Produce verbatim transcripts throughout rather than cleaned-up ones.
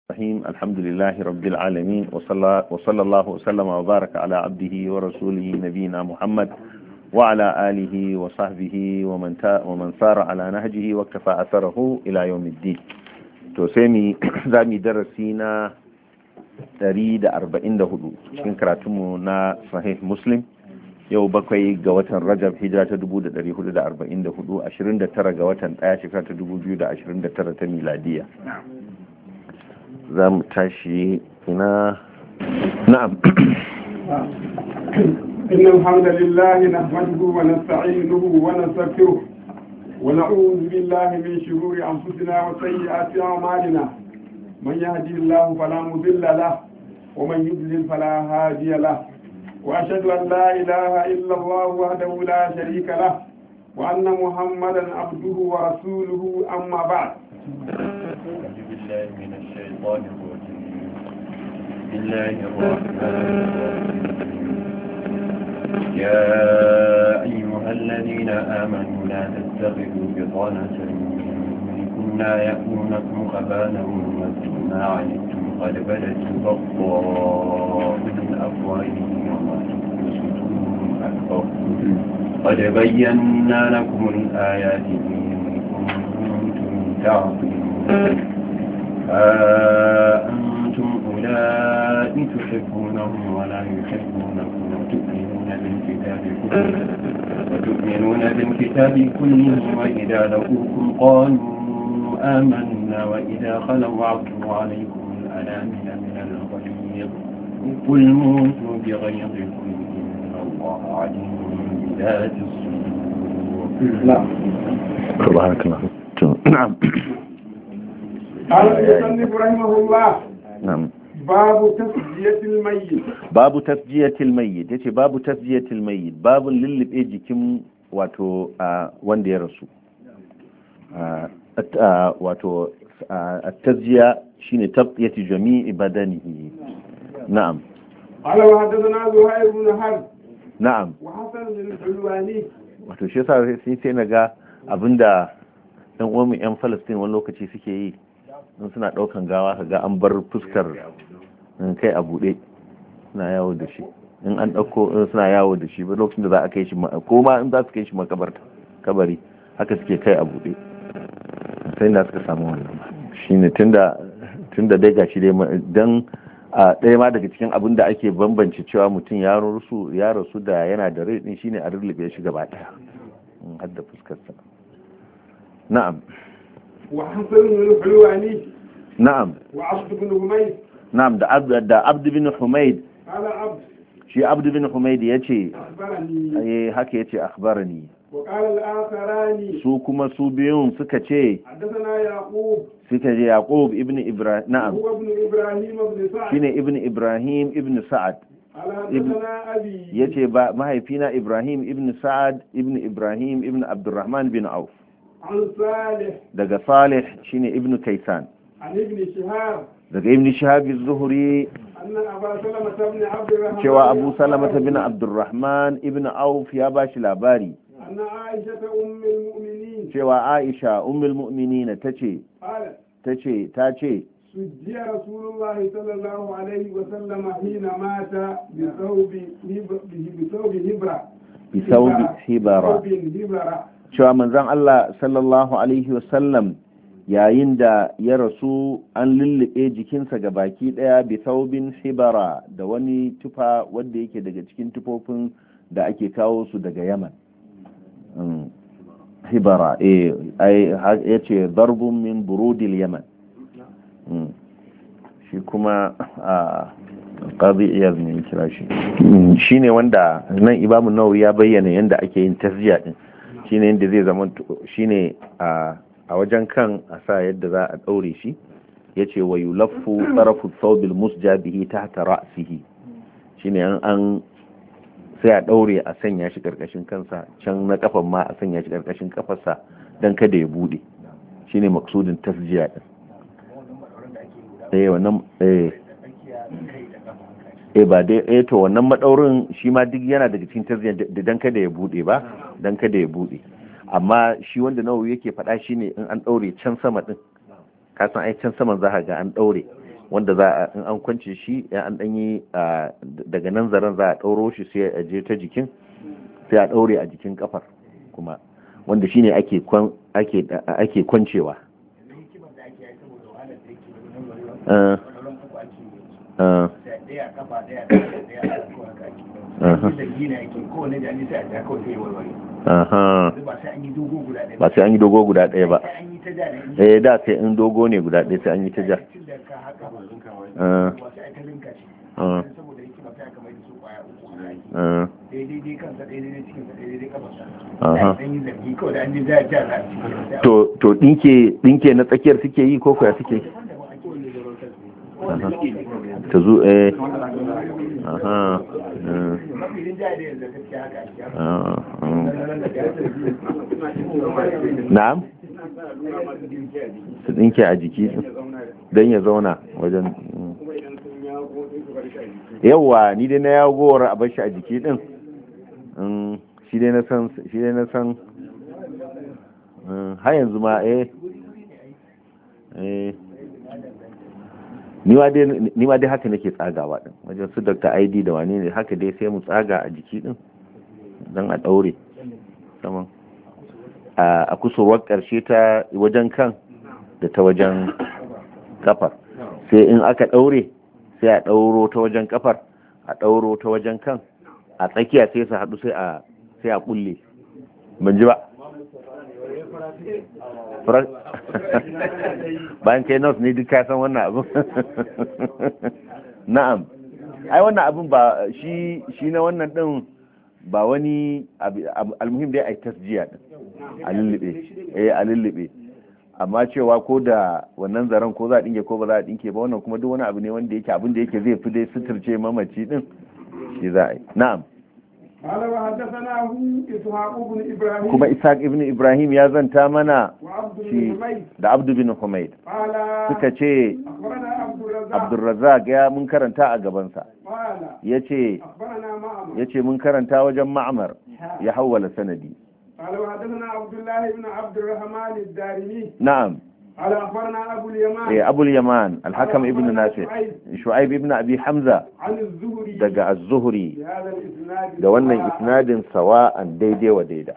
الرحيم الحمد لله رب العالمين وصلى, وصلى الله وسلم وبارك على عبده ورسوله نبينا محمد وعلى آله وصحبه ومن, ومن سار على نهجه واكتفى أثره إلى يوم الدين. توسيمي زامي درسينا تريد أربعين دهدو شكين كراتمنا صحيح مسلم yau bakwai ga watan Rajab hijira ta dubu da ɗari hudu da arba'in da hudu, ashirin da tara ga watan ɗaya shekara ta dubu biyu da ashirin da tara ta miladiya. za mu tashi ina na'am. إن الحمد لله نحمده ونستعينه ونستغفره ونعوذ بالله من شرور أنفسنا وسيئات أعمالنا من يهدي الله فلا مضل له ومن يضلل فلا هادي له وأشهد أن لا إله إلا الله وحده لا شريك له وأن محمدا عبده ورسوله أما بعد. أعوذ بالله من الشيطان الرجيم. بسم الله الرحمن الرحيم. يا أيها الذين آمنوا لا تتخذوا بطانة منكم لا يأتونكم خبالا وودوا ما عنتم قد بدت البغضاء من أفواههم وما تخفي صدورهم أكبر قد بينا لكم الآيات إن كنتم تعقلون. ها أنتم أولئك تحبونهم ولا يحبونكم وتؤمنون بالكتاب كله وتؤمنون بالكتاب كله وإذا لقوكم قالوا آمنا وإذا خلوا عضوا عليكم الأنامل من الغيظ قل موتوا بغيظكم إن الله عليم بذات الصدور. نعم. سبحانك الله. نعم. قال المصنف رحمه الله. نعم. باب تسجية الميت. باب تسجية الميت yace babu tasjiyatil mayyit babun lullube jikin wato wanda ya rasu. wato at-tazjiya shine tabqiyatu jami'i badanihi. na'am. قال وحدثنا زهير بن حرب. na'am. وحسن بن الحلواني. wato shi yasa sai sai naga abinda dan uwan mu yan Palestine wani lokaci suke yi in suna daukan gawa kaga an bar fuskar kai a bude suna yawo da shi in an dauko suna yawo da shi ba lokacin da za a kai shi ko ma in za su kai shi makabarta kabari haka suke kai a bude sai da suka samu wannan shine tunda tunda dai gashi dai dan a ɗaya ma daga cikin abin da ake bambance cewa mutum ya rasu ya rasu da yana da rai din shine a rullube shi gaba daya har da fuskar sa. na'am. wa hasan bin hulwani. na'am. wa abd bin humayd. na'am da abd da abd bin humayd. ala abd. shi abd bin humayd yace akhbarani. eh haka yace akhbarani. وقال الآخران su kuma su biyun suka ce حدثنا يعقوب suka ce yaqub ibn ibrahim na'am هو ابن إبراهيم بن سعد shine ibn ibrahim ibn sa'ad قال حدثنا أبي yace ba mahaifina ibrahim ibn sa'ad ibn ibrahim ibn abdurrahman bin auf عن صالح daga salih shine ibn kaysan عن ابن شهاب daga ibn shihab az-zuhri أن أبا سلمة بن عبد الرحمن cewa abu salama bin abdurrahman ibn auf ya bashi labari أن عائشة أم المؤمنين cewa aisha ummul mu'minin tace قالت tace tace سجي رسول الله صلى الله عليه وسلم حين مات بثوب بثوب هبرة بثوب hibara بثوب هبرة cewa manzon Allah sallallahu alaihi wasallam yayin da ya rasu an lullube jikinsa ga baki daya bi thawbin hibara da wani tufa wanda yake daga cikin tufofin da ake kawo su daga Yaman. hibara eh yace darbun min burudil Yaman. shi kuma a qadi iyaz ne kira shi shine wanda nan Imam Nawawi ya bayyana yanda ake yin tasjiya din shine yanda zai zama shine a a wajen kan a sa yadda za a daure shi yace wa yulaffu tarafu thawbil musja bihi tahta ra'sihi shine an an sai a daure a sanya shi karkashin kansa can na kafan ma a sanya shi karkashin kafarsa dan kada ya bude shine maksudin tasjiya din eh wannan eh eh ba dai eh to wannan madaurin shi ma duk yana daga cikin tasjiya da dan kada ya bude ba dan kada ya bude amma shi wanda nawawi yake faɗa shine in an daure can sama din ka san ai can saman za ka ga an daure wanda za a in an kwance shi an dan yi daga nan zaren za a ɗauro shi sai a je ta jikin sai a ɗaure a jikin kafar kuma wanda shine ake ake ake kwancewa ba sai an yi dogo guda ɗaya ba eh da sai in dogo ne guda ɗaya sai an yi ta ja to ɗinke na tsakiyar suke yi ko kuwa suke ta zo eh aha na'am su dinke a jiki don ya zauna wajen yawa ni dai na yawo gowar a bashi a jiki din shi dai na san shi dai na san har yanzu ma eh eh ni ma dai haka nake tsagawa din wajen su Doctor I D da wani ne haka dai sai mu tsaga a jiki din don a daure saman a kusurwar karshe ta wajen kan da ta wajen kafar sai in aka daure sai a dauro ta wajen kafar a dauro ta wajen kan a tsakiya sai su haɗu sai a sai a kulle ban ji ba bayan kai nos ne duk ka san wannan abin na'am ai wannan abin ba shi shi na wannan din ba wani almuhim dai ai tasjiya din a lullube eh a lullube amma cewa ko da wannan zaren ko za a dinke ko ba za a dinke ba wannan kuma duk wani abu ne wanda yake abin da yake zai fi dai suturce mamaci din shi za a yi na'am قال وحدثناه إسحاق بن إبراهيم كما إسحاق ابن إبراهيم يا زنتا منا شي da Abd bin Humayd suka ce Abdul Razzaq ya mun karanta a gaban sa yace yace mun karanta wajen Ma'mar ya hawala sanadi قال وحدثنا عبد الله بن عبد الرحمن الدارمي نعم قال أخبرنا أبو اليمان إيه أبو اليمان الحكم ابن نافع شعيب ابن أبي حمزة عن الزهري دقى الزهري بهذا الإسناد دوانا إسناد سواء ديدي وديدا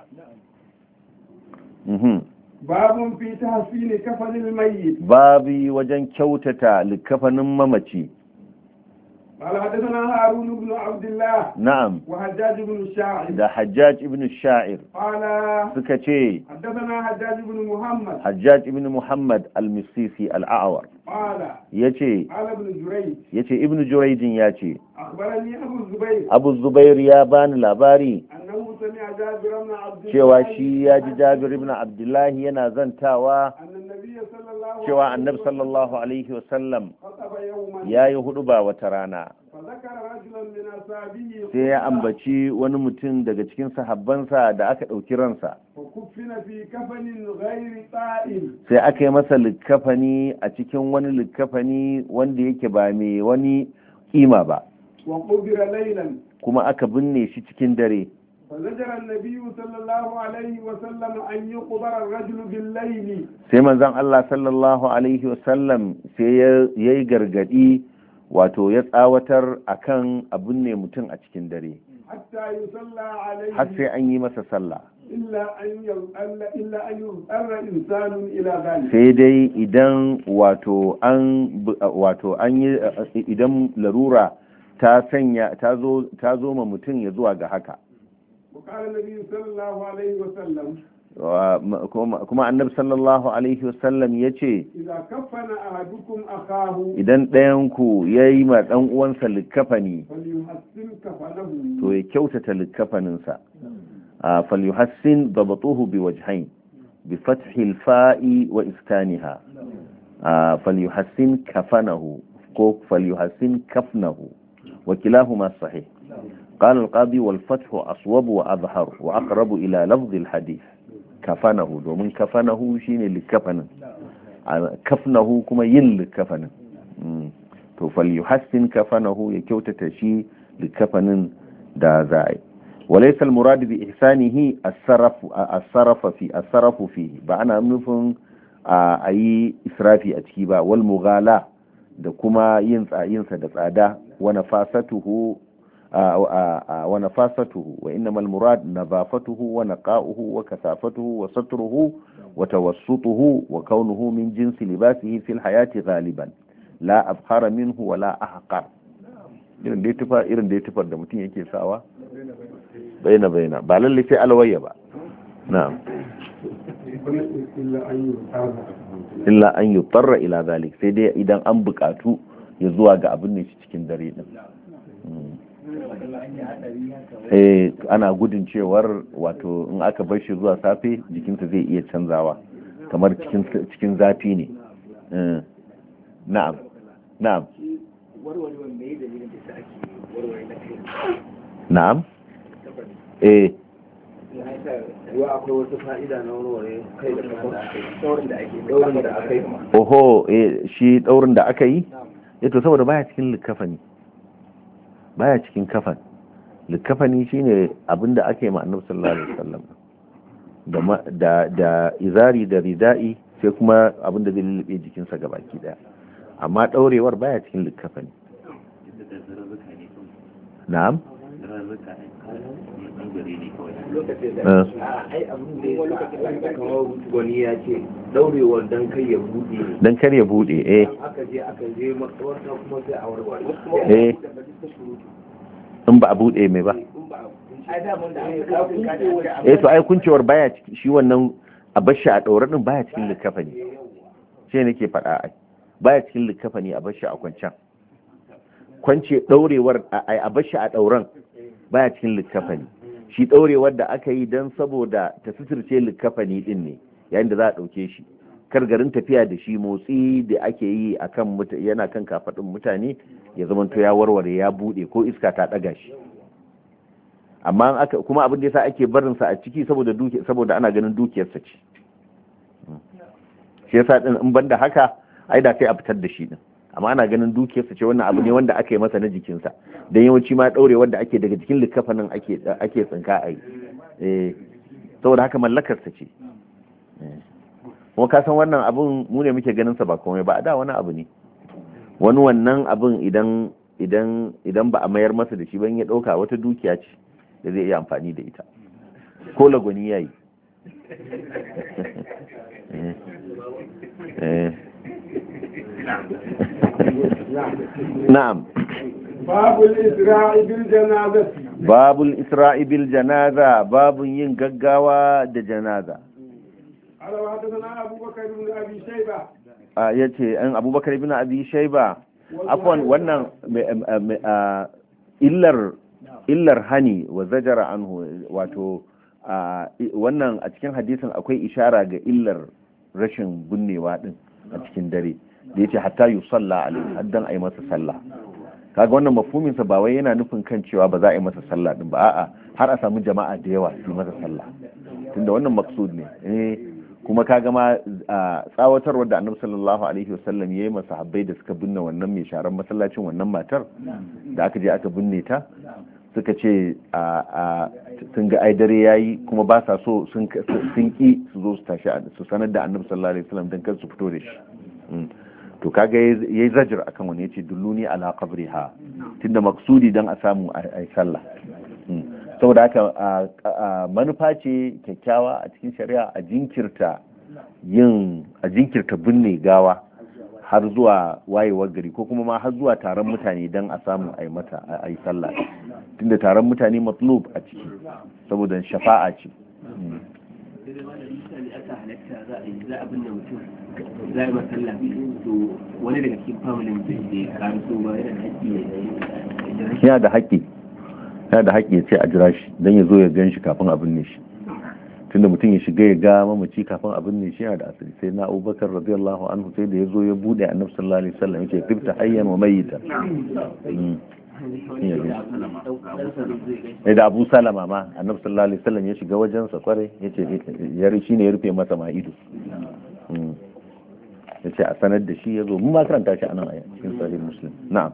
باب في تحسين كفن الميت بابي وجن كوتتا لكفن ممتي قال حدثنا هارون بن عبد الله نعم وحجاج بن الشاعر ده حجاج ابن الشاعر قال سكتي حدثنا حجاج بن محمد حجاج ابن محمد المصيصي الأعور قال يتي قال ابن جريج يتي ابن جريج ياتي أخبرني أبو الزبير أبو الزبير يا بان لاباري أنه سمع جابر بن عبد الله cewa shi ya ji Jabir ibn Abdullahi yana zantawa أن النبي صلى الله cewa annabi sallallahu alaihi wasallam خطب يوما ya yi hudu ba wata rana فذكر رجلا من أصحابه sai ya ambaci wani mutum daga cikin sahabbansa da aka ɗauki ransa وكفن في كفن غير طائل sai aka yi masa likkafani a cikin wani likkafani wanda yake ba mai wani kima ba وقبر ليلا kuma aka binne shi cikin dare فزجر النبي صلى الله عليه وسلم أن يقبر الرجل بالليل sai manzon Allah sallallahu alaihi wasallam sai ya yi gargadi wato ya tsawatar akan abin ne mutum a cikin dare حتى يصلى عليه har sai an yi masa sallah إلا أن إلا أن يضطر إنسان إلى ذلك sai dai idan wato an wato an yi idan larura ta sanya ta zo ta zo ma mutum ya zuwa ga haka وقال النبي صلى الله عليه وسلم kuma annabi sallallahu alaihi wasallam ya ce إذا كفن أحدكم أخاه idan ɗayanku ya yi ma ɗan uwansa likkafani فليحسن كفنه to ya kyautata likkafaninsa falyuhassin dabatuhu bi wajhain bi fathil fa'i wa iskaniha falyuhassin kafanahu ko falyuhassin kafnahu wa kilahuma sahih قال القاضي والفتح أصوب وأظهر وأقرب إلى لفظ الحديث كفنه دومن كفنه شيني لكفن كفنه كما ين لكفن فليحسن كفنه يكوتة شي لكفن دا زاي وليس المراد بإحسانه الصرف الصرف في الصرف فيه بأنا نفهم أي إسرافي أتكيبا والمغالاة da kuma yin tsayinsa da tsada wa nafasatuhu wa nafasatuhu wa innamal murad nadafatuhu wa naqa'uhu wa kasafatuhu wa satruhu wa tawassutuhu wa kaunuhu min jinsi libasihi fil hayati ghaliban la abkhara minhu wa la ahqar. irin da tufa irin da tufar da mutum yake sawa baina baina ba lalle sai alwaya ba. na'am illa an yutarra ila zalik, sai dai idan an bukatu ya zuwa ga abin ne shi cikin dare din. eh ana gudun cewar wato in aka bar shi zuwa safe jikinsa zai iya canzawa kamar cikin cikin zafi ne. na'am na'am na'am eh wa akwai wasu fa'ida na warware kai da daurin da ake daurin da aka yi. oho eh shi daurin da aka yi eh to saboda baya cikin likafani baya cikin kafan. likafani shine abinda ake ma annabi sallallahu alaihi wasallam da da da izari da ridai sai kuma abinda zai lullube jikinsa gabaki daya, amma daurewar baya cikin likafani. na'am wani ya ce daurewar dan kai ya bude dan kar ya bude eh aka je aka je makawarta kuma sai a warware eh in ba a bude mai ba eh to ai kuncewar baya ciki shi wannan a bashi a daure din baya cikin likafani shi nake faɗa ai baya cikin likafani a bashi a kwancan kwance daurewar a bashi a dauran baya cikin likafani. shi daurewar da aka yi don saboda ta suturce likafani din ne yayin da za a dauke shi, kar garin tafiya da shi motsi da ake yi akan yana kan kafadin mutane ya zama to ya warware ya bude ko iska ta daga shi. amma aka kuma abin da yasa ake barin sa a ciki saboda duki saboda ana ganin dukiyar sa ce. shi yasa din in banda haka ai da sai a fitar da shi din, amma ana ganin dukiyarsa ce wannan abu ne wanda aka yi masa na jikinsa, don yawanci ma daure wanda ake daga jikin likafanin ake ake tsinka a yi eh saboda haka mallakarsa ce. kuma ka san wannan abun mu ne muke ganin sa ba komai ba, a da wani abu ne, wani wannan abun idan idan idan ba a mayar masa da shi ban ya dauka wata dukiya ce da zai iya amfani da ita ko lagwani yayi. eh na'am babul isra'i bil janaza babul isra'i bil janaza babun yin gaggawa da janaza. alawa hadathana abubakar ibn abi shayba a yace an abubakar ibn abi shayba afwan wannan illar illar hani wa zajara anhu, wato wannan a cikin hadisin akwai ishara ga illar rashin bunnewa din a cikin dare da yace hatta yusalla alaihi haddan ayi masa sallah. kaga wannan mafhumin sa ba wai yana nufin kan cewa ba za a yi masa sallah din ba, a'a har a samu jama'a da yawa su masa sallah, tunda wannan maksud ne. eh kuma kaga ma tsawatarwar da Annabi sallallahu alaihi wasallam yayi masa sahabbai da suka binne wannan mai sharan masallacin wannan matar da aka je aka binne ta, suka ce a sun ga ai dare yayi kuma ba sa so sun sun ki su zo su tashi su sanar da Annabi sallallahu alaihi wasallam dan kar su fito da shi. to kaga yayi zajir akan wani yace dulluni ala qabriha, tunda maksudi dan a samu ai sallah. saboda haka manufa ce kyakkyawa a cikin shari'a a jinkirta yin a jinkirta binne gawa har zuwa wayewar gari ko kuma ma har zuwa taron mutane dan a samu ai mata ai sallah, tunda taron mutane matlub a ciki saboda shafa'a ce. za a masalla to wani daga cikin familin da ke karanto ba yana da haƙƙi yana da haƙƙi yana da haƙƙi ya ce a jira shi don ya zo ya gan shi kafin a binne shi, tunda mutum ya shiga ya ga mamaci kafin a binne shi yana da asali. sai na Abubakar radiyallahu anhu sai da ya zo ya bude Annabi sallallahu alaihi wasallam ya ce tibta hayyan wa mayyita. da Abu Salama ma Annabi sallallahu alaihi wasallam ya shiga wajensa kware yace ya shi ne ya rufe masa ma ido, ya ce a sanar da shi ya zo. mun ma karanta shi a nan a cikin sahih Muslim. na'am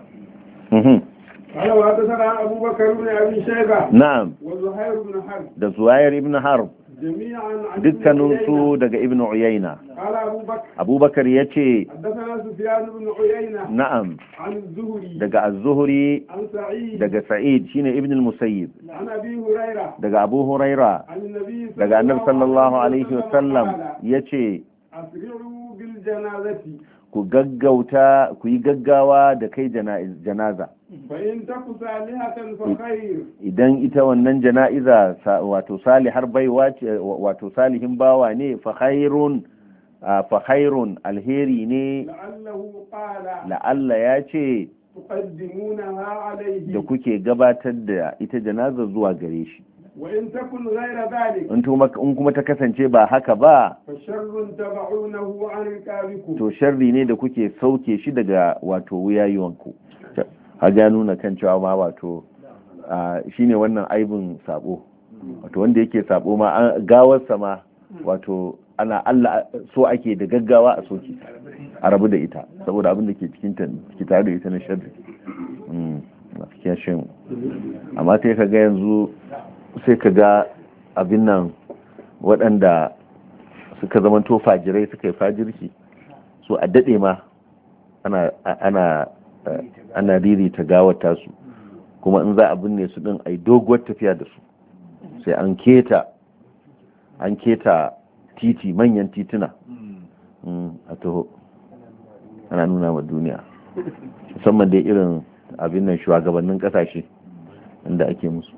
قال وحدثنا أبو بكر بن أبي شيبة نعم وزهير بن حرب ده زهير بن حرب جميعا عن ابن dukkaninsu عيينة. daga ibn uyayna قال أبو بكر abubakar yace حدثنا سفيان بن عيينة na'am عن الزهري daga az-zuhri عن سعيد daga sa'id shine ibn al-musayyib عن أبي هريرة daga abu huraira عن النبي daga annabi sallallahu alaihi وسلم wasallam قال yace أسرعوا بالجنازة ku gaggauta ku yi gaggawa da kai jana'iz- janaza فإن تك صالحة فخير idan ita wannan jana'iza sa- wato salihar baiwa ce wato salihin bawa ne fa khairun ah, fa khairun alheri ne لعله قال la'alla ya ce تقدمونها عليه da kuke gabatar da ita janaza zuwa gare shi وإن تكن غير ذلك in tuma- in kuma ta kasance ba haka ba فشر تبعونه عن ركابكم to sharri ne da kuke sauke shi daga wato wuyayenku haga ya nuna kan cewa ma wato ah, shine wannan aibin sabo wato wanda yake sabo ma an- gawarsa ma wato ana Allah so ake da gaggawa a soke a rabu da ita saboda abin da ke cikin ta ke tare da ita na sharri mm gaskiya shin amma sai kaga yanzu sai kaga abin nan waɗanda suka zama to fajirai suka yi fajirki so a dade ma ana ana ana ririta gawar tasu kuma in za a binne su din ai doguwar tafiya da su sai an keta an keta titi manyan tituna a taho ana nuna ma duniya musamman dai irin abin nan shugabannin kasashe inda ake musu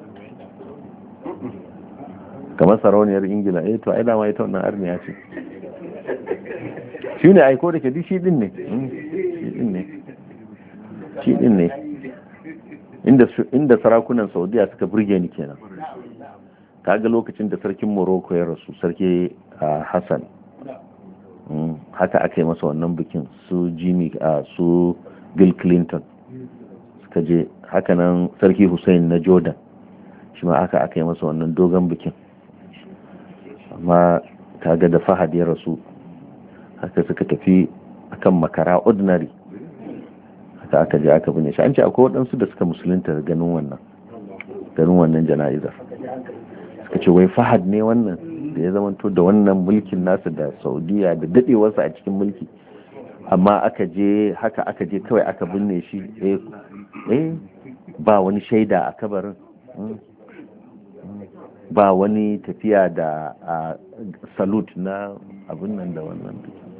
kamar sarauniyar ingila eh to ai dama ita wannan arniya ce shi ne aiko da ke duk shi din ne shi din ne shi din ne inda sarakunan saudiya suka burge ni kenan kaga lokacin da sarkin morocco ya rasu sarki hassan haka aka yi masa wannan bikin su jimmy su bill clinton suka je hakanan sarki hussein na jordan shi ma aka aka yi masa wannan dogon bikin amma kaga da fahad ya rasu haka suka tafi akan makara ordinary haka aka je aka binne shi an ce akwai waɗansu da suka musulunta ganin wannan ganin wannan jana'izar suka ce wai fahad ne wannan da ya zamanto da wannan mulkin nasa da saudiya da dadewarsa a cikin mulki amma aka je haka aka je kawai aka binne shi eh, eh ba wani shaida a kabarin ba wani tafiya da a salute na abin nan da wannan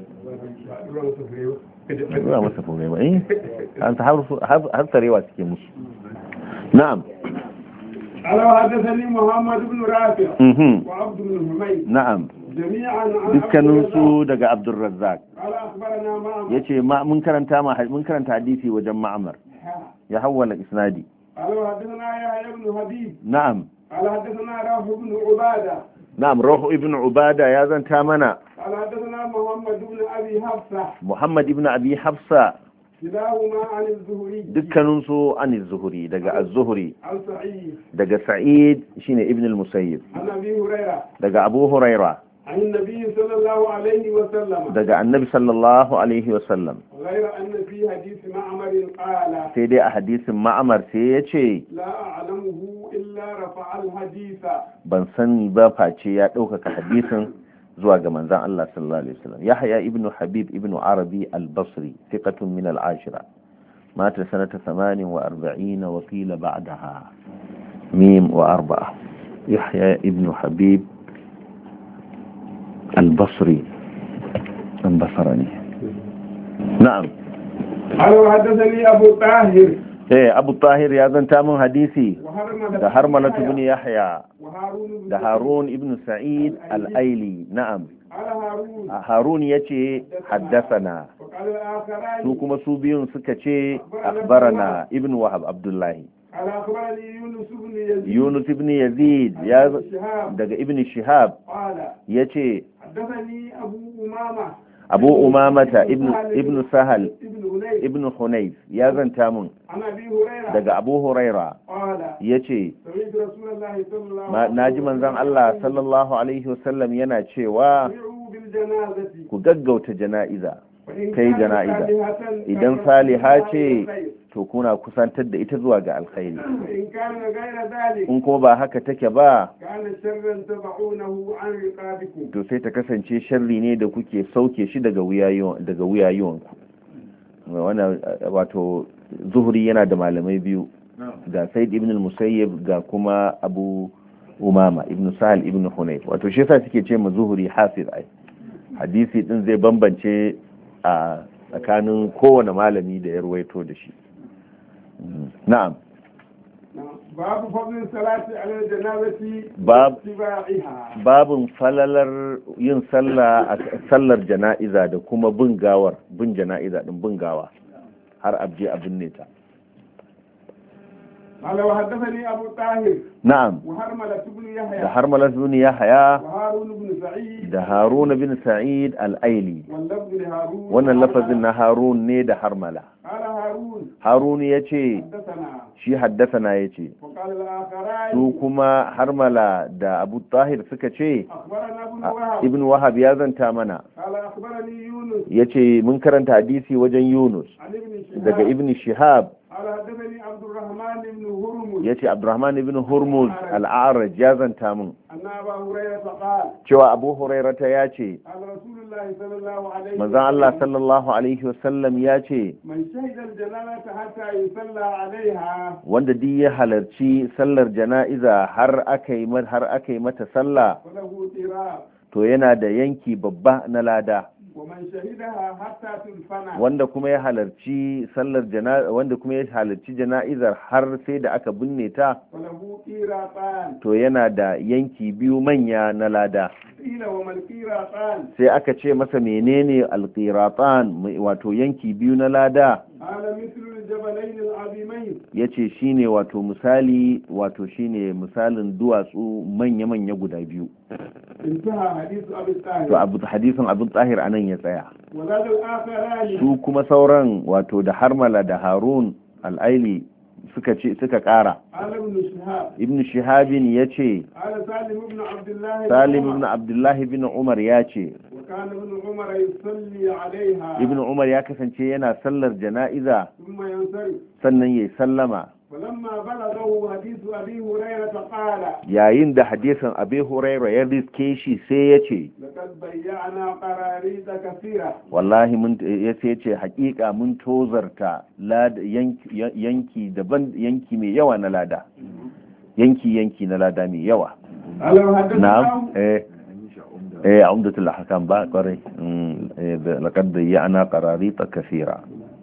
ruwa masa fure ba eh har tsarewa suke musu na'am قال حدثني محمد بن رافع وعبد بن حميد نعم جميعا عن dukkaninsu daga Abdurrazzaq قال اخبرنا معمر yace ma mun karanta ma mun karanta hadisi wajen Ma'mar ya hawwala isnadi قال حدثنا يحيى بن حبيب na'am قال حدثنا روح بن عباده na'am Ruhu ibn Ubada ya zanta mana قال حدثنا محمد بن ابي حفصه Muhammad ibn Abi Hafsa كلاهما عن الزهري dukkaninsu an az-Zuhri daga az-Zuhri عن سعيد daga Sa'id shine ibn al-Musayyib عن ابي هريره daga Abu Huraira عن النبي صلى الله عليه وسلم daga Annabi sallallahu alaihi wa sallam غير ان في حديث معمر قال sai dai a hadisin Ma'mar sai yace لا اعلمه الا رفع الحديث ban sani ba face ya ɗaukaka hadisin zuwa ga manzan Allah sallallahu alaihi wasallam Yahya ibn Habib ibn Arabi al-Basri thiqatun min al-ashira mata sanata ثمانية وأربعين وقيل بعدها ميم وأربعة يحيى ابن حبيب البصري البصراني نعم قال وحدثني ابو طاهر ايه ابو الطاهر يا زنتا من حديثي وهرمله ده هرملة بن يحيى وهارون بن ده هارون ابن سعيد الايلي نعم قال هارون harun ya ce haddasana وقال الاخران su kuma su biyun suka ce akbarana ibn wahab abdullahi قال اخبرني يونس بن يزيد yunus ibn yazid ya شهاب daga ibn shihab قال ya ce حدثني ابو امامه abu umamata ibn ibn sahal ابن هنيد ibn hunayf ya zanta mun عن ابي هريره daga abu huraira قال ya ce سمعت رسول الله صلى الله عليه وسلم naji manzon Allah sallallahu alaihi wasallam yana cewa يدعو بالجنازه ku gaggauta jana'iza وإن kai كانت jana'iza صالحة idan فكانت saliha فيها ce خير. to kuna kusantar da ita zuwa ga alkhairi in kana gaira zalik in kuma ba haka take ba kana sharran tabaunahu an riqabikum to sai ta kasance sharri ne da kuke sauke shi daga wuyayon daga wuyayon ku wannan wato zuhri yana da malamai biyu ga Said ibn al-Musayyib ga kuma Abu Umama ibn Sahal ibn Hunayf wato shi yasa suke ce ma zuhri hafiz ai hadisi din zai bambance a tsakanin kowane malami da ya ruwaito da shi na'am babu fadlin salati ala janazati Bab- tiba'iha babin falalar yin sallah a sallar jana'iza da kuma bin gawar bin jana'iza din bin gawa har abje abin ne ta قال وحدثني أبو طاهر na'am وهرملة بن da يحيى harmalas bin yahya وهارون بن سعيد da harun bin sa'id al-aili واللفظ لهارون wannan lafazin na harun ne da harmala قال هارون harun yace حدثنا shi haddathana yace وقال الآخران su kuma harmala da abu tahir suka ce أخبرنا ابن a- وهب ibn wahab ya zanta mana قال أخبرني يونس yace mun karanta hadisi wajen yunus عن ابن شهاب daga ibn shihab قال حدثني عبد الرحمن بن هرمز yace abdurrahman ibn hurmuz al-a'raj ya zanta min أن أبا هريرة قال cewa abu hurairata ya ce قال رسول الله صلى الله عليه manzon Allah sallallahu alaihi wasallam ya ce من شهد الجنازة حتى يصلى عليها wanda duk ya halarci sallar jana'iza har aka yi har aka yi mata sallah فله قراء to yana da yanki babba na lada ومن شهدها حتى تدفن wanda kuma ya halarci sallar jana'iza wanda kuma ya halarci jana'izar har sai da aka binne ta فله قيراطان to yana da yanki biyu manya na lada قيل وما القيراطان sai aka ce masa menene alqiratan wato yanki biyu na lada قال مثل الجبلين العظيمين yace shine wato misali wato shine misalin duwatsu manya-manya guda biyu انتهى حديث أبي الطاهر to abu hadisin abin tsahir anan ya tsaya وزاد الآخران su kuma sauran wato da harmala da harun al'aili suka ce suka kara قال ابن شهاب ibn shihabin ya ce قال سالم بن عبد الله بن salim عمر. ibn abdullahi bin umar ya ce وكان ابن عمر يصلي عليها ibn umar ya kasance yana sallar jana'iza ثم ينصرف sannan ya sallama فلما بلغه حديث أبي هريرة قال yayin da hadisin abi huraira ya riske shi sai ya ce لقد ضيعنا قراريط كثيرة wallahi mun ya sai ya ce hakika mun tozarta lada yanki yanki daban yanki mai yawa na lada yanki yanki na lada mai yawa قال وحدثنا na'am eh eh umdatul ahkam ba kwarai mm, eh, laqad dayyana qararita kathira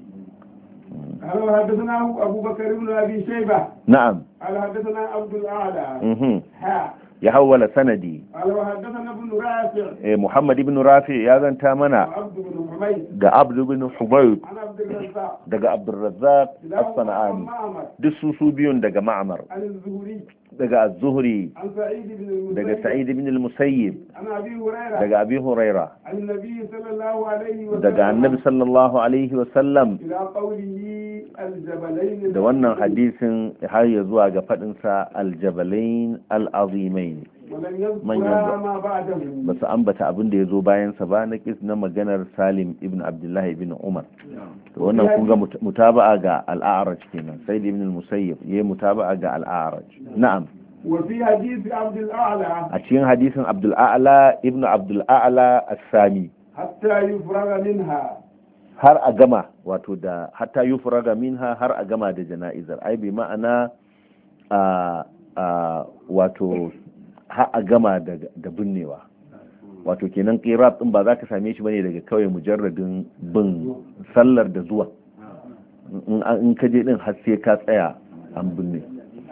قال وحدثنا أبو بكر بن أبي شيبة na'am قال حدثنا عبد الأعلى mhm ها ya hawwala sanadi قال وحدثنا ابن رافع eh, muhammad ibn rafi ya zanta mana وعبد بن حميد ga abd ibn hubayb عن عبد الرزاق daga abdurrazzaq كلاهما عن as-sana'ani معمر duk su su biyun daga ma'mar عن الزهري daga az-zuhri عن سعيد بن المسيب daga sa'id ibn al-musayyib عن أبي هريرة daga abi huraira عن النبي صلى الله عليه وسلم daga annabi sallallahu alaihi wa sallam إلى قوله الجبلين da wannan hadisin har ya zuwa ga fadin sa al-jabalain al-azimain ولم من يذكر يذكر. ما بعده ba su ambata abin da ya zo bayan sa ba na kis na maganar salim ibn abdullahi ibn umar to wannan kun ga mut- mutaba'a ga al-a'raj kenan sayyid ibn al-musayyib yayi mutaba'a ga al-a'raj na'am وفي حديث عبد الأعلى a cikin hadisin abdul a'la ibn abdul a'la as-sami حتى يفرغ منها har a gama wato da hatta yufraga minha har a gama da jana'izar ai bi ma'ana a a wato har a gama da da binnewa wato kenan qirat din ba za ka same shi bane daga kawai mujarradin bin sallar da zuwa in in ka je din har sai ka tsaya an binne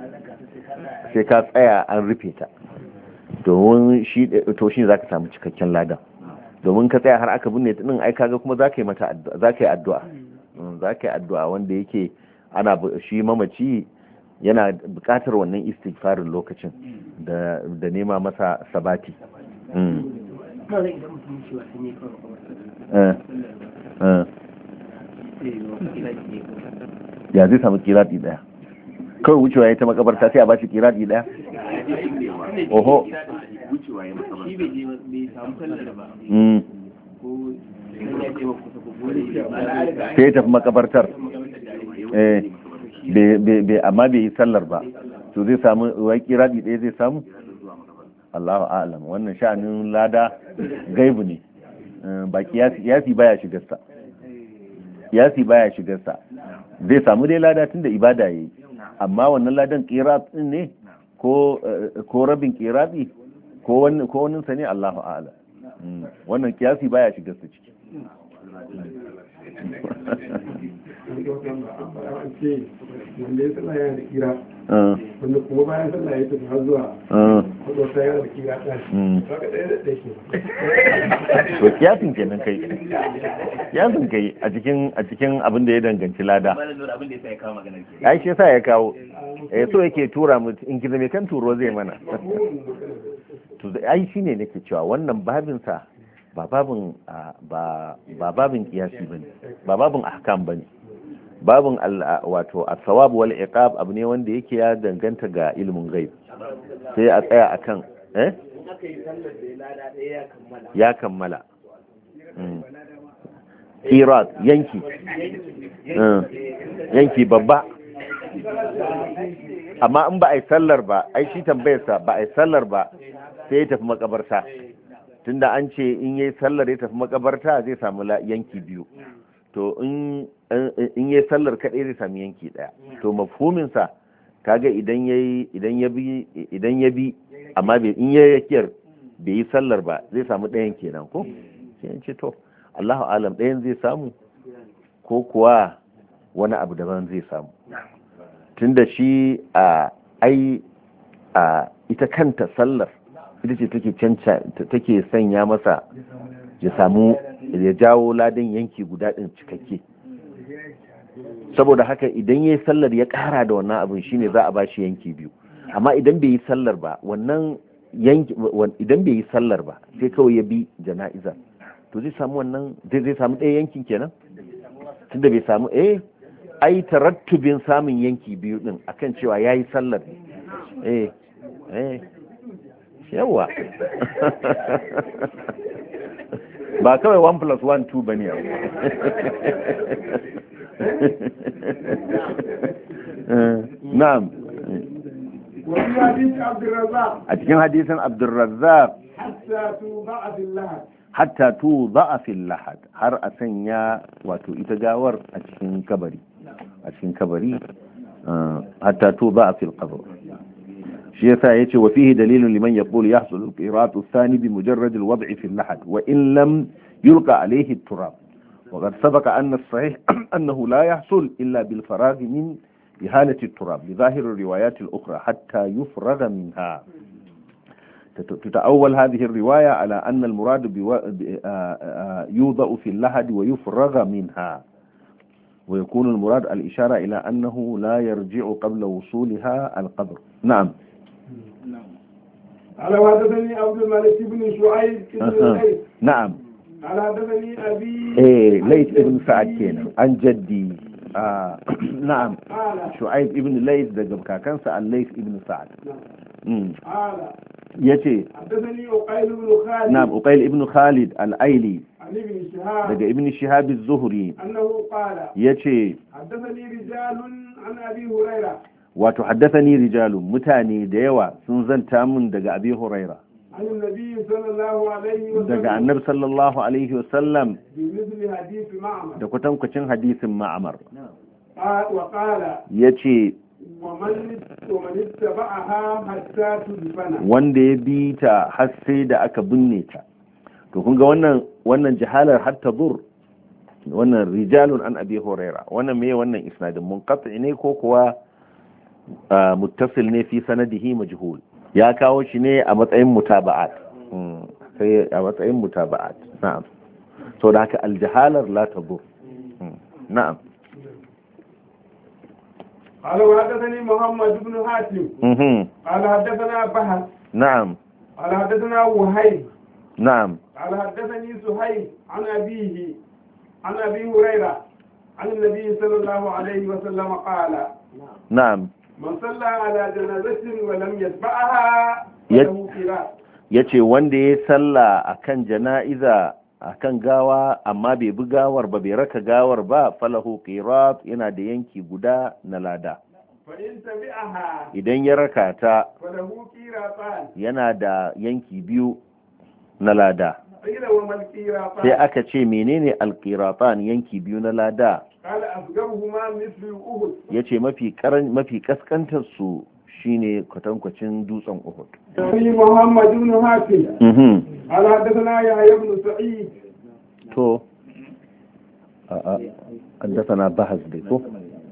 sai ka tsaya an rufe ta domin shi to shi zaka samu cikakken ladan domin ka tsaya har aka binne ta din ai kaga kuma zaka yi mata addu'a zaka yi addu'a zaka yi addu'a wanda yake ana bu- shi mamaci yana buƙatar wannan istighfarin lokacin da da nema masa sabati mm. kawai idan mutum shi wasu ne kawai eh eh kawai ya zai samu kirati daya kawai wucewa ya ta makabarta sai a bashi kirati daya oho shi bai je bai samu sallar ba mm. ko sai ya je kusa ko gore sai ya tafi makabartar eh be be amma bai yi sallar ba to zai samu wai kiradi ɗaya zai samu Allahu a'lam wannan sha'anin lada gaibu ne ba kiyasi kiyasi baya shigar sa kiyasi baya shigar sa zai samu dai lada tunda ibada yayi amma wannan ladan qirat din ne ko ko rabin qirati ko wannan ko wannan sa ne Allahu a'lam wannan kiyasi baya shigar sa ciki wanda ya sallah yana da kira wanda kuma bayan sallah ya tafi har zuwa wata yana da kira ɗan saka ɗaya da ɗaya ke to kiyasin kenan kai kiyasin kai a cikin a cikin abin da ya danganci lada ai shi yasa ya kawo eh so yake tura mu in kiza me kan turo zai mana to ai shine nake cewa wannan babin sa ba babin ba ba babin kiyasi bane ba babin ahkam bane babin wato as-sawab wal iqab abu ne wanda yake ya danganta ga ilimin ghaib sai a tsaya akan eh ya kammala qirat yanki yanki babba amma in ba a yi sallar ba ai shi tambayarsa ba a yi sallar ba sai ya tafi makabarta tunda an ce in yayi sallar ya tafi makabarta zai samu yanki biyu to in in yayi sallar kadai zai samu yanki daya to mafhumin sa kaga idan yayi idan ya bi idan ya bi amma bai in yayi yakiyar bai yi sallar ba zai samu dayan kenan ko sai ce to Allahu alam dayan zai samu ko kuwa wani abu daban zai samu tunda shi a ai a ita kanta sallar ita ce take canca take sanya masa ya samu ya jawo ladan yanki guda din cikakke saboda haka idan yayi sallar ya kara da wannan abin shine za a bashi yanki biyu amma idan bai yi sallar ba wannan yanki idan bai yi sallar ba sai kawai ya bi jana'iza to zai samu wannan zai samu ɗaya yankin kenan tunda bai samu eh ai tarattubin samun yanki biyu din akan cewa yayi sallar eh eh yawa ba kawai one plus one two bane yau na'am a cikin hadisin Abdurrazzaq hatta tu za'a fil lahad har a sanya wato ita gawar a cikin kabari a cikin kabari hatta tu za'a fil qabr shi yasa yace wa fihi dalilun liman yaqulu yahsul al-qirat ath-thani bi mujarrad al-wad'i fi al-lahad wa in lam yulqa alayhi at-turab wa qad sabaqa anna as-sahih annahu la yahsul illa bil faragh min ihalati at-turab bi zahir ar-riwayat al-ukhra hatta yufraga minha تتأول هذه الرواية على أن المراد يوضع في اللحد ويفرغ منها ويكون المراد الإشارة إلى أنه لا يرجع قبل وصولها القبر. نعم. على حدثني عبد الملك بن شعيب بن ليث. نعم. على حدثني أبي إيه ليث بن سعد كينا عن جدي. آه. نعم. شعيب بن ليث ده كان سأل ليث بن سعد. نعم. yace na'am uqayl ibn khalid al-aili daga ibn shihab az-zuhri yace haddathani rijalun an abi huraira wato haddathani rijalun mutane da yawa sun zanta mun daga abi huraira annabi sallallahu alaihi wa sallam daga annabi sallallahu alaihi wa sallam da kwatankwacin hadisin ma'mar wa qala yace wanda ya bi ta har sai da aka binne ta to kun ga wannan wannan jahalar har ta zur wannan rijalun an abi huraira wannan me wannan isnadin munqati ne ko kuwa muttasil ne fi sanadihi majhul ya kawo shi ne a matsayin mutaba'at sai a matsayin mutaba'at na'am so da haka aljahalar la tadur na'am قال وحدثني محمد بن حاتم قال حدثنا بهز نعم قال حدثنا وهيب نعم قال حدثني سهيل عن أبيه عن أبي هريرة عن النبي صلى الله عليه وسلم قال نعم من صلى على جنازة ولم يتبعها فله قراء yace wanda ya salla akan jana'iza akan gawa amma bai bi gawar ba bai raka gawar ba falahu qirat yana da yanki guda na lada فإن تبعها idan ya raka ta فله قيراطان yana da yanki biyu na lada قيل وما sai القيراطان aka ce menene alqiratan yanki biyu na lada قال أصغرهما مثل أحد yace mafi karan mafi kaskantar su shine kwatankwacin dutsen Uhud في محمد بن هاشم mhm قال حدثنا يحيى بن سعيد to a a حدثنا بحث dai ko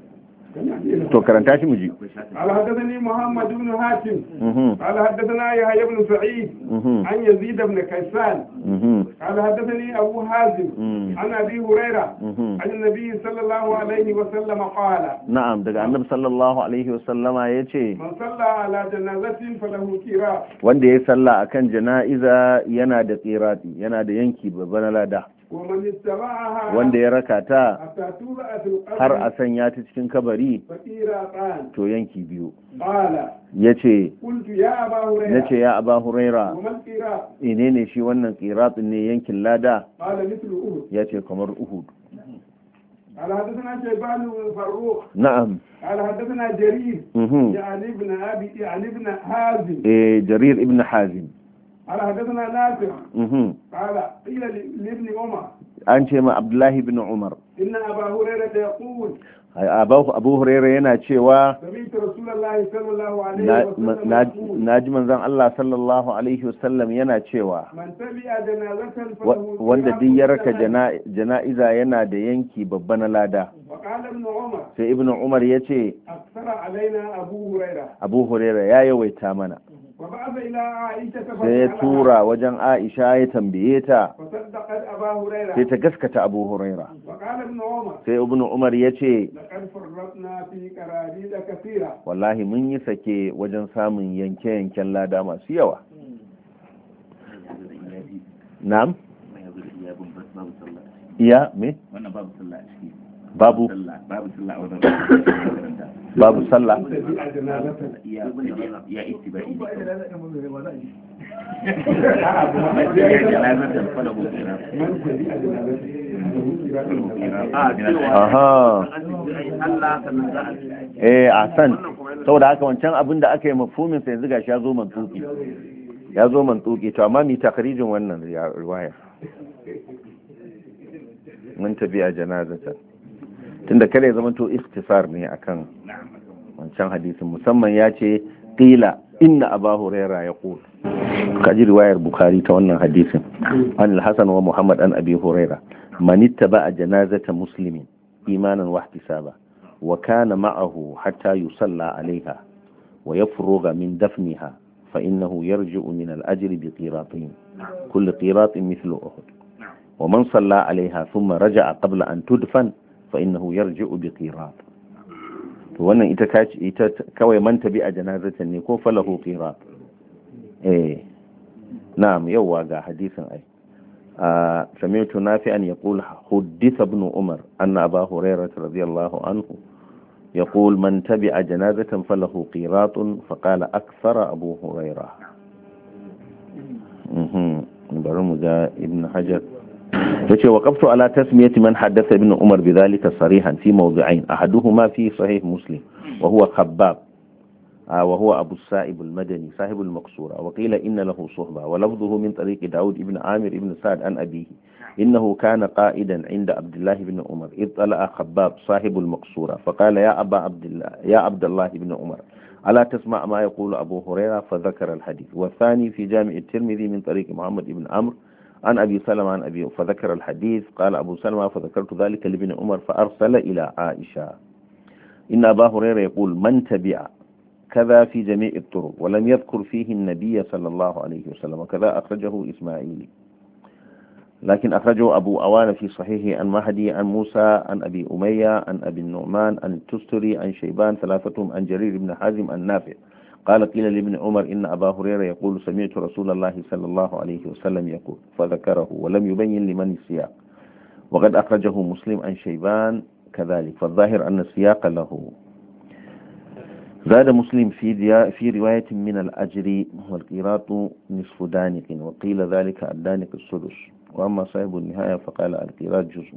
to karanta shi muji قال حدثني محمد بن هاشم mhm قال حدثنا يحيى بن سعيد mhm عن يزيد بن كيسان mhm قال حدثني أبو حازم mhm عن أبي هريرة mhm عن النبي صلى الله عليه وسلم قال na'am daga annabi sallallahu alaihi wasallama yace من صلى على جنازة فله كيرات wanda ya salla akan jana'iza yana da qirati yana da yanki babban na lada ومن اتبعها wanda ya raka ta حتى توضع في har القبر a sanya ta cikin kabari فكيراتان to yanki biyu قال yace قلت يا أبا هريرة nace ya aba huraira وما الكيرات menene shi wannan qiratin ne yankin lada قال مثل أحد yace kamar uhud قال حدثنا شيبان بن فروخ na'am قال حدثنا جرير mhm يعني ابن أبي يعني ابن حازم eh jarir ibn hazim قال حدثنا نافع mhm قال قيل لابن عمر an ce ma abdullahi ibn umar إن أبا هريرة يقول abu abu huraira yana cewa سمعت رسول الله صلى الله عليه na وسلم na- يقول naji manzon Allah sallallahu alaihi wasallam yana cewa من تبع جنازة wa- فله wanda قيراط duk ya raka من jana- jana'iza yana da yanki babba na lada وقال ابن عمر sai ibn umar ya ce أكثر علينا أبو هريرة abu huraira ya yawaita mana وبعث إلى عائشة sai ya فسألها tura wajen aisha ya tambaye ta فصدقت أبا هريرة sai ta gaskata abu huraira وقال ابن عمر sai ibn umar ya ce لقد فرطنا في قراريد كثيرة wallahi mun yi sake wajen samun yanke-yanken lada masu yawa na'am iya me wannan babu sallah a ciki babu sallah babu sallah a wajen makaranta babu sallah تبع جنازة ya ya ittibai من تبع جنازة aha eh a san saboda haka wancan abin da aka yi mafhumin sa yanzu gashi ya zo mantuki ya zo mantuki to amma mi takrijin wannan riwaya mun tabi a janazatan tunda kada ya zama to ikhtisar ne akan wancan hadisin musamman ya ce qila inna aba huraira yaqul kaji riwayar bukhari ta wannan hadisin an al-hasan wa muhammad an abi huraira man ittaba janazata muslimin imanan wa ihtisaba wa kana ma'ahu hatta yusalla alaiha wa yafruga min dafniha fa innahu yarji'u min al-ajri bi qiratin kullu qiratin mithlu uhud wa man salla alaiha thumma raja'a qabla an tudfan fa innahu yarji'u bi qirat to wannan ita kace ita kawai man tabi a janazatan ne ko falahu qirat eh na'am yawa ga hadisin ai سمعت نافعا يقول حدث ابن عمر أن أبا هريرة رضي الله عنه يقول من تبع جنازة فله قيراط فقال أكثر أبو هريرة برمجة ابن حجر يقول وقفت على تسمية من حدث ابن عمر بذلك صريحا في موضعين أحدهما في صحيح مسلم وهو خباب وهو أبو السائب المدني صاحب المقصورة وقيل إن له صحبة ولفظه من طريق داود ابن عامر ابن سعد عن أبيه إنه كان قائدا عند عبد الله بن عمر إذ طلع خباب صاحب المقصورة فقال يا أبا عبد الله يا عبد الله بن عمر ألا تسمع ما يقول أبو هريرة فذكر الحديث. والثاني في جامع الترمذي من طريق محمد بن عمرو عن أبي سلمة عن أبي فذكر الحديث. قال أبو سلمة فذكرت ذلك لابن عمر فأرسل إلى عائشة إن أبا هريرة يقول من تبع كذا في جميع الطرق ولم يذكر فيه النبي صلى الله عليه وسلم وكذا أخرجه إسماعيلي لكن أخرجه أبو أوان في صحيحه عن مهدي عن موسى عن أبي أمية عن أبي النعمان عن التستري عن شيبان ثلاثتهم عن جرير بن حازم عن نافع قال قيل لابن عمر إن أبا هريرة يقول سمعت رسول الله صلى الله عليه وسلم يقول فذكره ولم يبين لمن السياق وقد أخرجه مسلم عن شيبان كذلك فالظاهر أن السياق له. زاد مسلم في في رواية من الأجر والقيراط نصف دانق وقيل ذلك الدانق السدس وأما صاحب النهاية فقال القيراط جزء.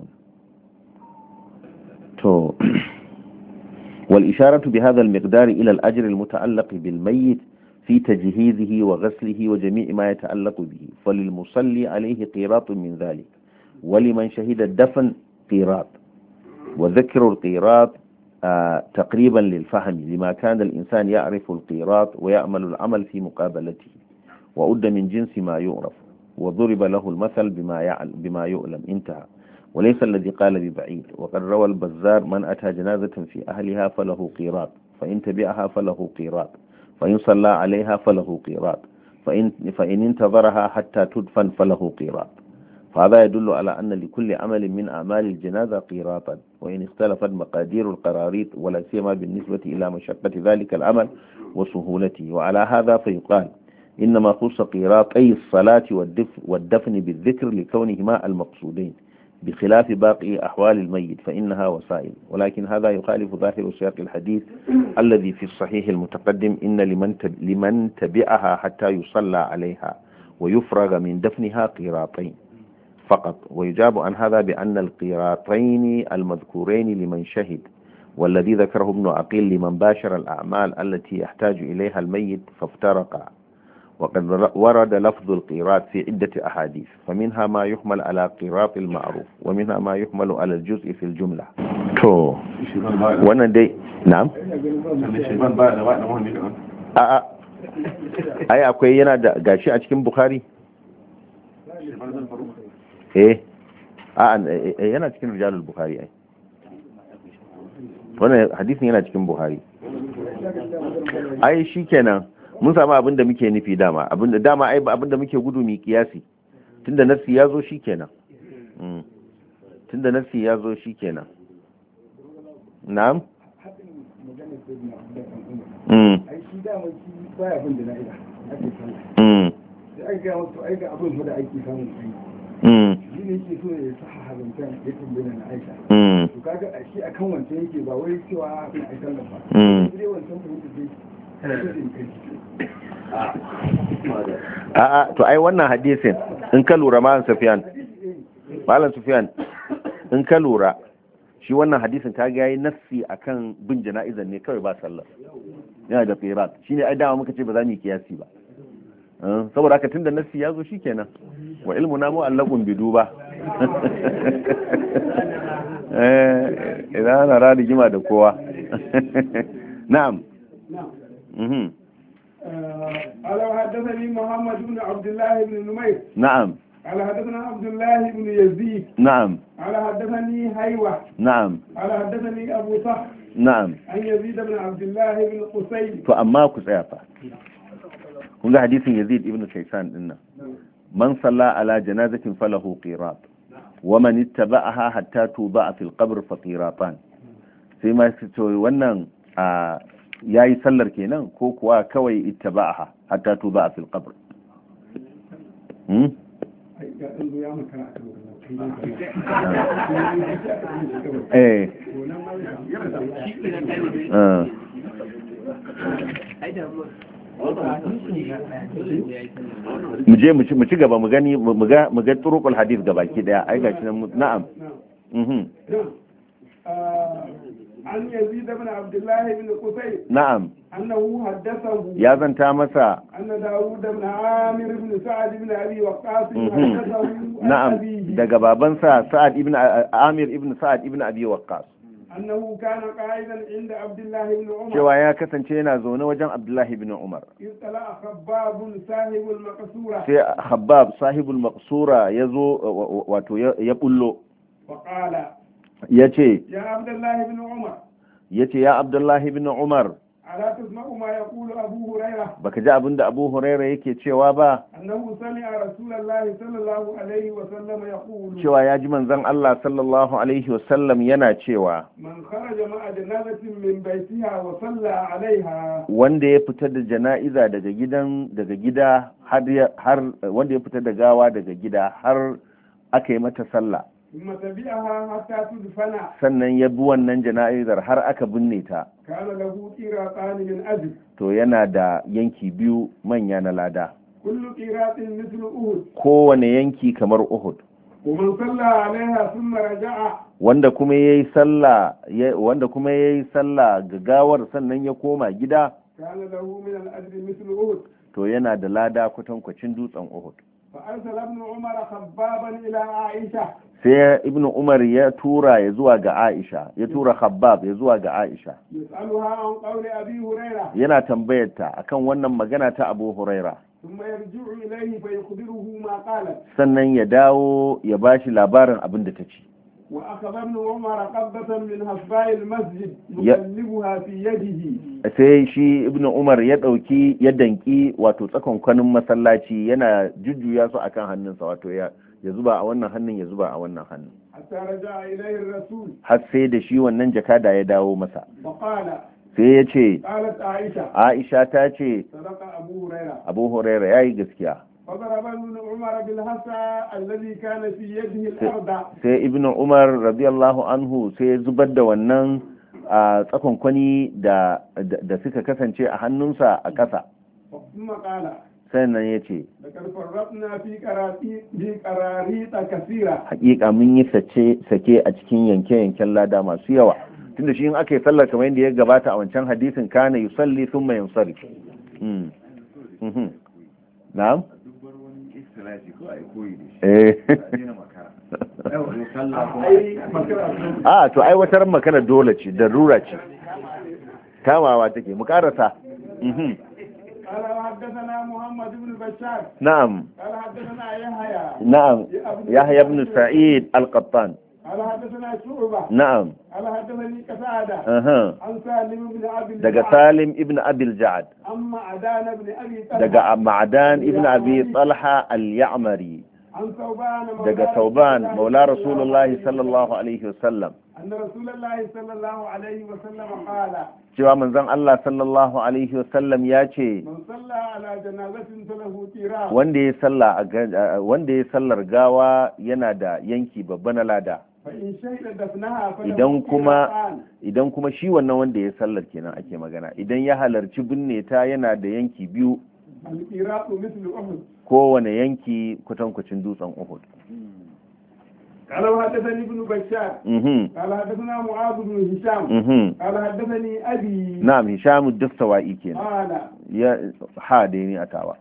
تو والإشارة بهذا المقدار إلى الأجر المتعلق بالميت في تجهيزه وغسله وجميع ما يتعلق به، فللمصلي عليه قيراط من ذلك، ولمن شهد الدفن قيراط. وذكر القيراط آه تقريبا للفهم، لما كان الإنسان يعرف القيراط ويعمل العمل في مقابلته، وأد من جنس ما يعرف، وضرب له المثل بما يعلم بما يؤلم. انتهى. وليس الذي قال ببعيد. وقد روى البزار: من أتى جنازة في أهلها فله قيراط، فإن تبعها فله قيراط، فإن صلى عليها فله قيراط، فإن, فإن انتظرها حتى تدفن فله قيراط. فهذا يدل على أن لكل عمل من أعمال الجنازة قيراطا، وإن اختلفت مقادير القراريط، ولا سيما بالنسبة إلى مشقة ذلك العمل وسهولته. وعلى هذا فيقال إنما خص قيراطي الصلاة والدفن بالذكر لكونهما المقصودين، بخلاف باقي أحوال الميت فإنها وسائل. ولكن هذا يخالف ظاهر سياق الحديث الذي في الصحيح المتقدم: إن لمن لمن تبعها حتى يصلى عليها ويفرغ من دفنها قيراطين فقط. ويجاب عن هذا بأن القيراطين المذكورين لمن شهد، والذي ذكره ابن عقيل لمن باشر الأعمال التي يحتاج إليها الميت فافترقا. وقد ورد لفظ القيراط في عدة أحاديث، فمنها ما يحمل على قيراط المعروف، ومنها ما يحمل على الجزء في الجملة. تو وانا دي نعم a'a ai akwai yana da gashi a cikin Bukhari eh a'a yana cikin rijalul Bukhari ai wannan hadisin yana cikin Bukhari ai shikenan mun samu abin da muke nufi dama abin da dama ai abin da muke gudu mi kiyasi tunda nafsi ya zo shikenan mm tunda nafsi ya zo shikenan na'am mm ai shi dama shi baya bin da na'ida ake samu mm sai ai ga wato ai ga abin da ake samu mm shi ne yake so ya saha hazanta ya tambaye na Aisha mm to kaga shi akan wancan yake ba wai cewa abin Aisha ba mm sai wancan fahimta dai a'a to ai wannan hadisin in ka lura malam Sufyan malam Sufyan in ka lura shi wannan hadisin ka ga yayi nassi akan bin jana'izan ne kawai ba sallah yana da qirat shine ai dama muka ce ba za mu yi kiyasi ba saboda haka tunda nassi ya zo shikenan wa ilmuna mu'allaqun biduba eh idan ana radi gima da kowa na'am اها قال حدثني محمد بن عبد الله بن نمير نعم قال حدثنا عبد الله بن يزيد نعم قال حدثني هيوة نعم قال حدثني ابو صخر نعم عن يزيد بن عبد الله بن قصي فاما كسيفا kun ga hadisin Yazid ibn Kaysan dinnan man salla ala janazatin falahu qirat wa man ittaba'aha hatta tuba'a fil qabr fa qiratan sai ma to wannan a yayi sallar kenan ko kuwa kawai ittaba'aha hatta tuba'a fil qabr hmm eh mu je mu ci gaba mu gani mu ga mu ga turuqul hadith gabaki daya ai gashi nan na'am mhm an yazid ibn abdullah ibn qusay na'am annahu haddathahu ya zanta masa anna daud ibn amir ibn sa'ad ibn abi waqqas haddathahu na'am daga babansa sa'ad ibn amir ibn sa'ad ibn abi waqqas annahu kana qa'idan inda abdullah ibn umar cewa ya kasance yana zaune wajen abdullah ibn umar istala khabbab sahibul maqsura sai khabbab sahibul maqsura yazo wato ya bullo faqala yace ya abdullah ibn umar yace ya abdullah ibn umar ala tasma'u ma yaqulu abu hurairah baka ji abinda abu hurairah yake cewa ba annahu sami'a rasulullahi sallallahu alaihi wa sallam yaqulu cewa ya ji manzon Allah sallallahu alaihi wa sallam yana cewa man kharaja ma'a janazatin min baytiha wa salla alaiha wanda ya fita da jana'iza daga gidan daga gida har har wanda ya fita da gawa daga gida har aka yi mata sallah thumma tabi'aha hatta tudfana sannan ya bi wannan jana'izar har aka binne ta kana lahu qiratan min ajr to yana da yanki biyu manya na lada كل قيراط مثل أهد kowane yanki kamar Uhud. ومن صلى عليها ثم رجع wanda kuma yayi sallah wanda kuma yayi sallah ga gawar sannan ya koma gida كان له من الأجر مثل أهد to yana da lada kwatankwacin dutsen Uhud. فأرسل ابن عمر خبابا إلى عائشة sai ibnu Umar ya tura ya zuwa ga Aisha ya tura Khabbab ya zuwa ga Aisha يسألها عن قول أبي هريرة yana tambayarta akan wannan magana ta Abu Huraira ثم يرجع إليه فيخبره ما قالت sannan ya dawo ya bashi labarin abin da ta ce. وأخذ ابن عمر قبضة من حصباء المسجد يقلبها في يده sai shi ibnu Umar ya dauki ya danki wato tsakonkwanin masallaci yana jujjuya su akan hannunsa wato ya ya zuba a wannan hannun ya zuba a wannan hannun حتى رجع إليه الرسول har sai da shi wannan jakada ya dawo masa فقال sai ya ce قالت عائشة Aisha ta ce صدق أبو هريرة Abu Huraira yayi gaskiya. فضرب ابن عمر بالحصى الذي كان في يده الأرض sai ibnu Umar radiyallahu anhu sai ya zubar da wannan a tsakonkwani da da suka kasance a hannunsa a ƙasa ثم قال sannan ya ce لقد فرطنا في قراريط في قراريط كثيرة hakika mun yi sace sake a cikin yanke-yanken lada masu yawa tunda shi in aka yi sallar kamar yadda ya gabata a wancan hadisin kana yusalli thumma yansarif. mm mhm na'am eh a to ai wata makana dole ce darura ce kamawa take mu karasa. mhm قال حدثنا محمد بن بشار na'am قال حدثنا يحيى na'am Yahya ibn Sa'id al-Qattan قال حدثنا شعبة na'am قال حدثني قتادة aha عن سالم بن أبي daga الجعد Salim ibn Abil Ja'ad عن معدان بن أبي طلحة daga Ma'dan ibn Abi Talha al-Ya'mari عن ثوبان مولى daga Tauban maula Rasulullahi sallallahu alaihi wasallam أن رسول الله صلى الله عليه وسلم قال cewa manzon Allah sallallahu alaihi wasallam ya ce من صلى على جنازة فله قيراط wanda ya salla a ga- wanda ya sallar gawa yana da yanki babba na lada فإن شهد دفنها فله idan kuma قيراطان idan kuma shi wannan wanda ya sallar kenan ake magana idan ya halarci binne ta yana da yanki biyu القيراط مثل أحد kowane yanki kwatankwacin dutsen Uhud. قال وحدثني ابن بشار mhm قال حدثنا معاذ بن هشام mhm قال حدثني أبي na'am Hisham ad-Dastawa'i kenan قال ya ha dai ni atawa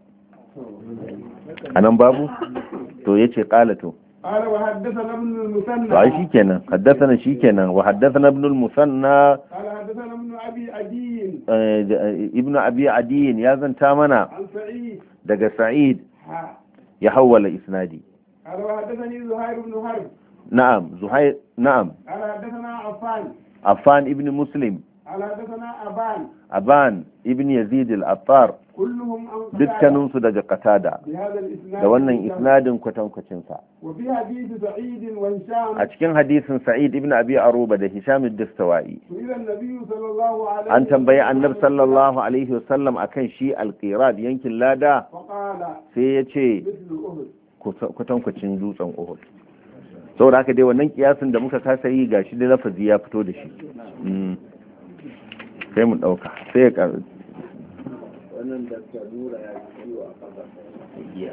anan babu to yace qala to قال وحدثنا ابن المثنى to ai shikenan haddathana shikenan wa haddathana ibn al-Musanna قال حدثنا ابن أبي عدي eh, ibn Abi Adi ya zanta mana عن سعيد daga Sa'id ها. ya hawwala isnadi. قال وحدثني زهير بن حرب na'am Zuhair na'am قال حدثنا عفان Affan ibn Muslim قال حدثنا أبان Aban ibn Yazid al-Attar كلهم عن قتادة dukkaninsu daga Qatada بهذا الإسناد da wannan isnadin kwatankwacin sa. وفي حديث سعيد وهشام A cikin hadisin Sa'id ibn Abi Aruba da Hisham ad-Dastawa'i سئل النبي صلى الله عليه an tambayi Annabi sallallahu alaihi wasallam akan shi al-Qirat yankin lada فقال sai ya ce مثل أهد kwatankwacin dutsen Uhud. Saboda haka dai wannan kiyasin da muka kasa yi gashi da lafazi ya fito da shi. Mm. sai mu dauka sai ya karu wannan da ta nura ya ciwo a kafa giya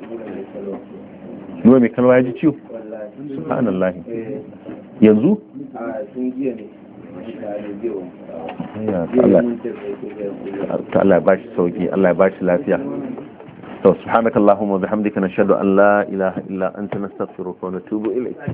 nura mai kalwa ya ji ciwo wallahi subhanallah eh yanzu a sun giya ne da da giya ya giya Allah mun ta sai ta Allah ya bashi sauki Allah ya bashi lafiya to subhanakallahumma wa bihamdika nashhadu an la ilaha illa anta nastaghfiruka wa natubu ilayk